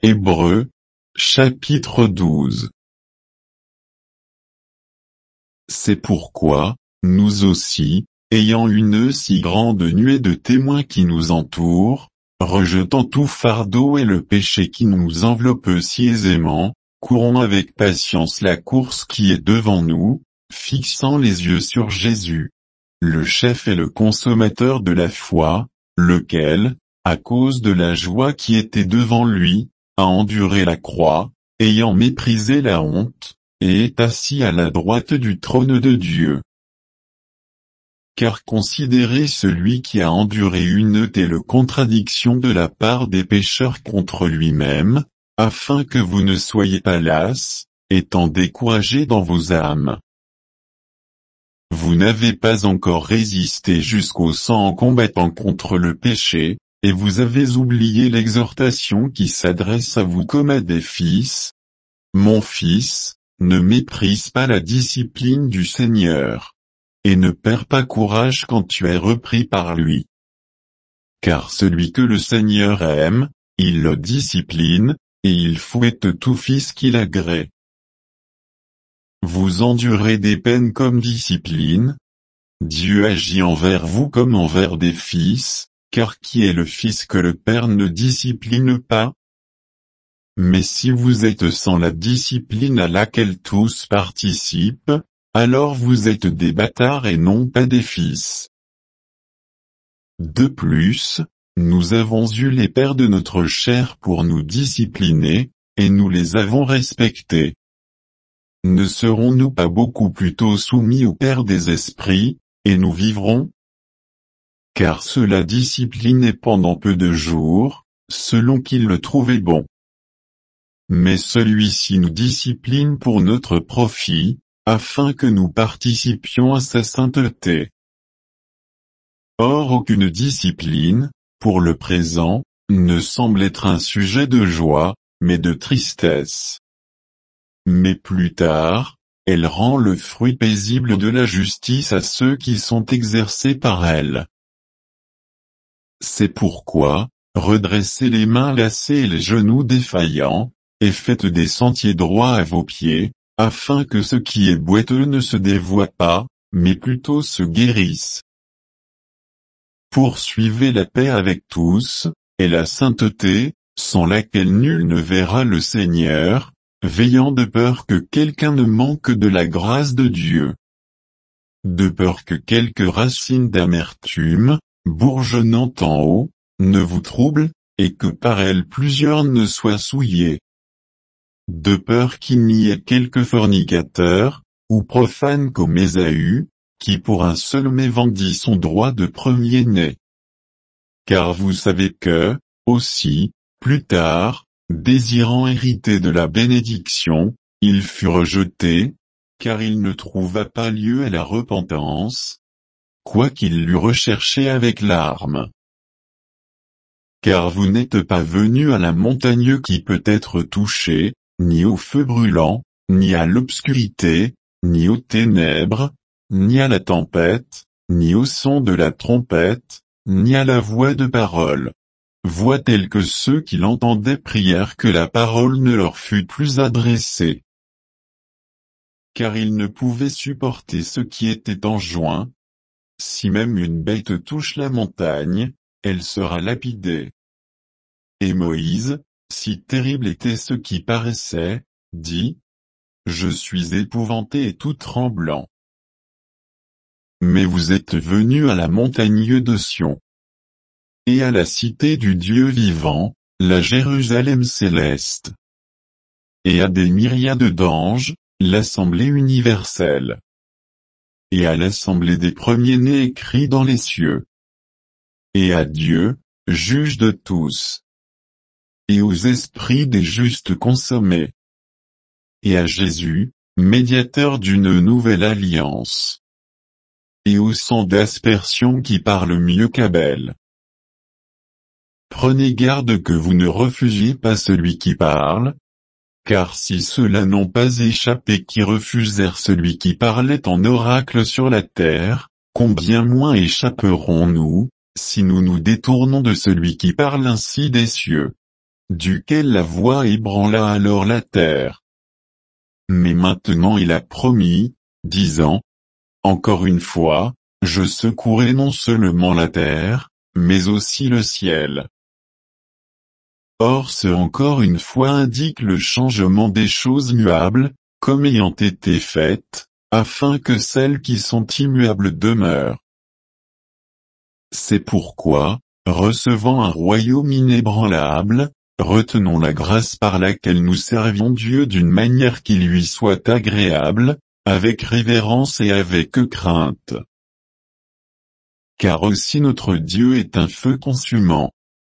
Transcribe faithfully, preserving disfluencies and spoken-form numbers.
Hébreux, chapitre douze. C'est pourquoi, nous aussi, ayant une si grande nuée de témoins qui nous entourent, rejetant tout fardeau et le péché qui nous enveloppe si aisément, courons avec patience la course qui est devant nous, fixant les yeux sur Jésus, le chef et le consommateur de la foi, lequel, à cause de la joie qui était devant lui, a enduré la croix, ayant méprisé la honte, et est assis à la droite du trône de Dieu. Car considérez celui qui a enduré une telle contradiction de la part des pécheurs contre lui-même, afin que vous ne soyez pas las, étant découragés dans vos âmes. Vous n'avez pas encore résisté jusqu'au sang en combattant contre le péché, et vous avez oublié l'exhortation qui s'adresse à vous comme à des fils. Mon fils, ne méprise pas la discipline du Seigneur. Et ne perds pas courage quand tu es repris par lui. Car celui que le Seigneur aime, il le discipline, et il fouette tout fils qu'il agrée. Vous endurez des peines comme discipline. Dieu agit envers vous comme envers des fils, car qui est le fils que le Père ne discipline pas? Mais si vous êtes sans la discipline à laquelle tous participent, alors vous êtes des bâtards et non pas des fils. De plus, nous avons eu les pères de notre chair pour nous discipliner, et nous les avons respectés. Ne serons-nous pas beaucoup plutôt soumis au Père des esprits, et nous vivrons? Car cela disciplinait pendant peu de jours, selon qu'il le trouvait bon. Mais celui-ci nous discipline pour notre profit, afin que nous participions à sa sainteté. Or aucune discipline, pour le présent, ne semble être un sujet de joie, mais de tristesse. Mais plus tard, elle rend le fruit paisible de la justice à ceux qui sont exercés par elle. C'est pourquoi, redressez les mains lassées et les genoux défaillants, et faites des sentiers droits à vos pieds, afin que ce qui est boiteux ne se dévoie pas, mais plutôt se guérisse. Poursuivez la paix avec tous, et la sainteté, sans laquelle nul ne verra le Seigneur, veillant de peur que quelqu'un ne manque de la grâce de Dieu. De peur que quelques racines d'amertume, bourgeonnant en haut, ne vous troublent, et que par elles plusieurs ne soient souillés. De peur qu'il n'y ait quelque fornicateur, ou profane comme Ésaü, qui pour un seul mets vendit son droit de premier-né. Car vous savez que, aussi, plus tard, désirant hériter de la bénédiction, il fut rejeté, car il ne trouva pas lieu à la repentance, quoiqu'il l'eût recherché avec larmes. Car vous n'êtes pas venus à la montagne qui peut être touchée, ni au feu brûlant, ni à l'obscurité, ni aux ténèbres, ni à la tempête, ni au son de la trompette, ni à la voix de parole. Voix telle que ceux qui l'entendaient prièrent que la parole ne leur fût plus adressée. Car ils ne pouvaient supporter ce qui était enjoint. Si même une bête touche la montagne, elle sera lapidée. Et Moïse, si terrible était ce qui paraissait, dit: Je suis épouvanté et tout tremblant. Mais vous êtes venus à la montagne de Sion, et à la cité du Dieu vivant, la Jérusalem céleste, et à des myriades d'anges, l'assemblée universelle, et à l'assemblée des premiers-nés écrits dans les cieux, et à Dieu, juge de tous, et aux esprits des justes consommés, et à Jésus, médiateur d'une nouvelle alliance, et au sang d'aspersion qui parle mieux qu'Abel. Prenez garde que vous ne refusiez pas celui qui parle, car si ceux-là n'ont pas échappé qui refusèrent celui qui parlait en oracle sur la terre, combien moins échapperons-nous, si nous nous détournons de celui qui parle ainsi des cieux. duquel la voix ébranla alors la terre. Mais maintenant il a promis, disant, encore une fois, je secouerai non seulement la terre, mais aussi le ciel. Or ce encore une fois indique le changement des choses muables, comme ayant été faites, afin que celles qui sont immuables demeurent. C'est pourquoi, recevant un royaume inébranlable, retenons la grâce par laquelle nous servions Dieu d'une manière qui lui soit agréable, avec révérence et avec crainte. Car aussi notre Dieu est un feu consumant.